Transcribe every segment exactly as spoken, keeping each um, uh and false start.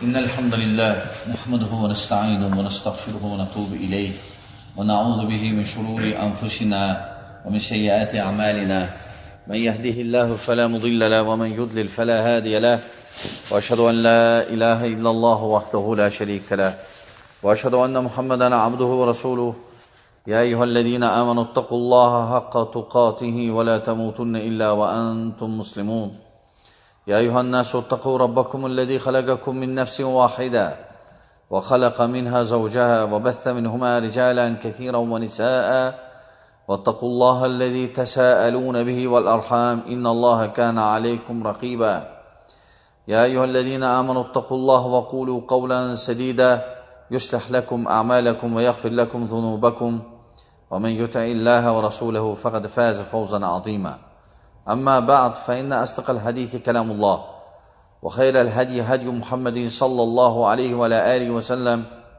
إن الحمد لله نحمده ونستعينه ونستغفره ونتوب إليه ونعوذ به من شرور أنفسنا ومن سيئات أعمالنا من يهده الله فلا مضل له ومن يضلل فلا هادي له وأشهد أن لا إله إلا الله وحده لا شريك له وأشهد أن محمدا عبده ورسوله يا أيها الذين آمنوا اتقوا الله حق تقاته ولا تموتن إلا وأنتم مسلمون يا أيها الناس اتقوا ربكم الذي خلقكم من نفس واحدة وخلق منها زوجها وبث منهما رجالا كثيرا ونساء واتقوا الله الذي تساءلون به والأرحام إن الله كان عليكم رقيبا يا أيها الذين آمنوا اتقوا الله وقولوا قولا سديدا يصلح لكم أعمالكم ويغفر لكم ذنوبكم ومن يطع الله ورسوله فقد فاز فوزا عظيما أما بعد فإن أصدق الحديث كلام الله وخير الهدي هدي محمد صلى الله عليه وعلى آله وسلم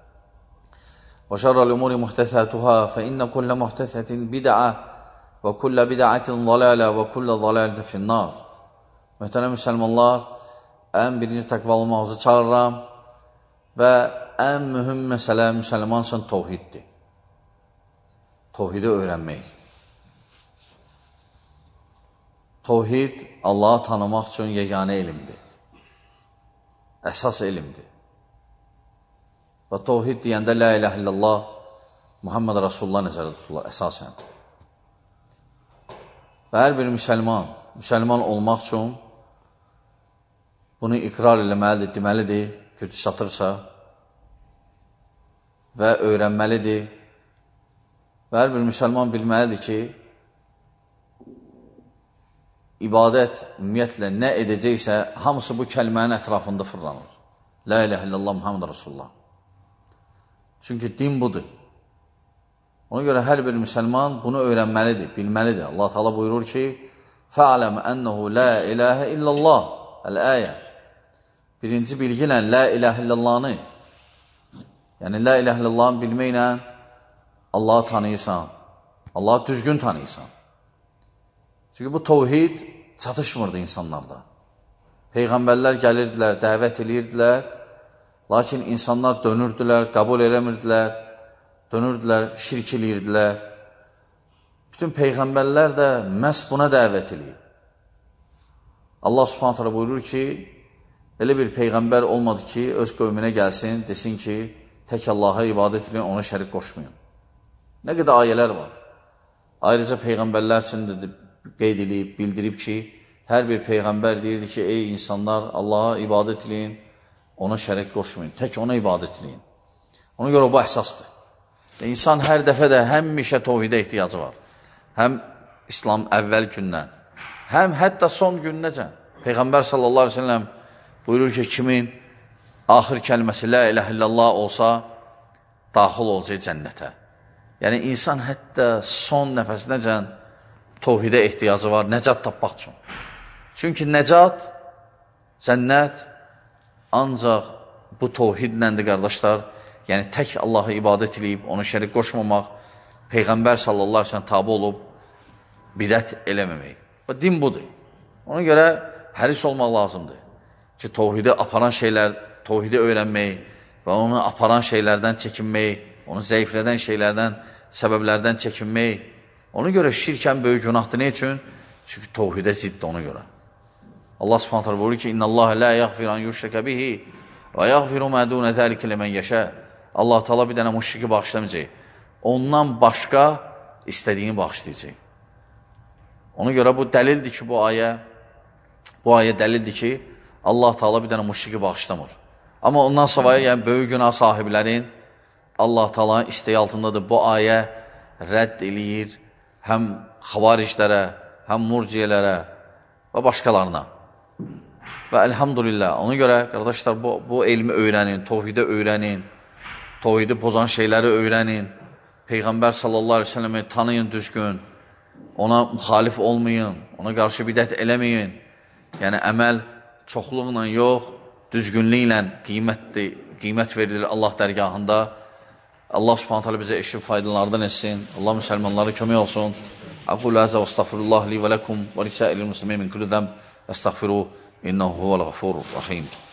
وشر الأمور محدثاتها فإن كل محدثة بدعة وكل بدعة ضلالة وكل ضلالة في النار. Möhtərəm müsəlmanlar, ən birinci təqva olmağınızı çağırıram və ən mühüm məsələ müsəlman üçün təvhiddir. Təvhidi öyrənmək. Təvhid Allahı tanımaq üçün yeganə elmdir. Əsas elmdir. Və təvhid deyəndə la ilahe illallah Muhammed Rasulullah nəzərdə tutulur əsasən. Və hər bir müsəlman, müsəlman olmaq üçün bunu iqrar eləməlidir, deməlidir, gücü çatırsa və öyrənməlidir. Və hər bir müsəlman bilməlidir ki, ibadət ümumiyyətlə nə edəcəksə, hamısı bu kəlmənin ətrafında fırlanır. La ilahe illallah Muhammed Rasulullah. Çünki din budur. Ona görə hər bir müsəlman bunu öyrənməlidir, bilməlidir. Allah Teala buyurur ki, فَعْلَمْ أَنَّهُ لَا إِلَهَ إِلَّا اللّٰهِ Əl-əyə. Birinci bilginlə la ilahe illallahını, yəni la ilahe illallahını bilməklə Allahı tanıyırsan, Allahı düzgün tanıyırsan. Çünki bu təvhid çatışmırdı insanlarda. Peyğəmbərlər gəlirdilər, dəvət edirdilər, lakin insanlar dönürdülər, qəbul eləmirdilər, dönürdülər, şirk edirdilər. Bütün peyğəmbərlər də məhz buna dəvət edir. Allah Subhanahu taala buyurur ki, elə bir peyğəmbər olmadı ki, öz qövmünə gəlsin, desin ki, tək Allaha ibadət edin, ona şərik qoşmayın. Nə qədər ayələr var. Ayrıca peyğəmbərlər üçün də qeyd edib, bildirib ki, hər bir peyğəmbər deyirdi ki, ey insanlar, Allaha ibadət edin, ona şərik qoşmayın, tək ona ibadət edin. Ona görə bu əsasdır. İnsan hər dəfə də həmişə təvhidə ehtiyacı var. Həm İslam əvvəl gündən, həm hətta son günnəcə. Peyğəmbər sallallahu aleyhi ve sellem buyurur ki, kimin axır kəlməsi la ilahe illallah olsa, daxil olacaq cənnətə. Yəni, insan hətta son nəfəsinəcən təvhidə ehtiyacı var, nəcat tapmaq üçün. Çünki nəcat, cənnət ancaq bu təvhidləndir, qardaşlar. Yəni, tək Allahı ibadət edib, onu şərik qoşmamaq, Peyğəmbər sallallahu aleyhi ve sellem tabi olub, bidət eləməmək. Və din budur. Ona görə həris olmaq lazımdır ki, təvhidi aparan şeylər, təvhidi öyrənmək və onu aparan şeylərdən çəkinmək, onu zəiflədən şeylərdən, səbəblərdən çəkinmək. Ona görə şirkən böyük günahdır. Ne üçün? Çünki təvhidə ziddir ona görə. Allah Subhanahu taala buyurur ki, İnna Allah la yaghfiru an yushraka bihi və yaghfiru ma dun zalika limen yasha. Allah Teala bir dənə müşriki bağışlamayacaq. Ondan başqa istədiyini bağışlayacaq. Ona görə bu dəlildir ki, bu ayə bu ayə dəlildir ki, Allah Teala bir dənə müşriki bağışlamır. Amma ondan savayı, yəni böyük günah sahiblərin Allah Teala'nın istəyi altındadır. Bu ayə rədd eləyir həm xavariclərə, həm murciyelərə və başqalarına. Və elhamdülillah, ona görə, qardaşlar, bu, bu elmi öyrənin, təvhidi öyrənin, təvhidi pozan şeyləri öyrənin, Peyğəmbər sallallahu aleyhi ve sellem'i tanıyın düzgün, ona müxalif olmayın, ona qarşı bidət eləməyin. Yəni, əməl çoxluqla yox, düzgünlüklə qiymətdir, qiymət verilir Allah dərgahında. Allah Subhanahu taala bizə eşib faydalardan etsin. Allah müsəlmanlara kömək olsun. Aqulu həzə və estağfirullah li və ləkum və lisəilil muslimin min kulli zəmb. Estağfiruhu innehu huvəl ğafurur rahim.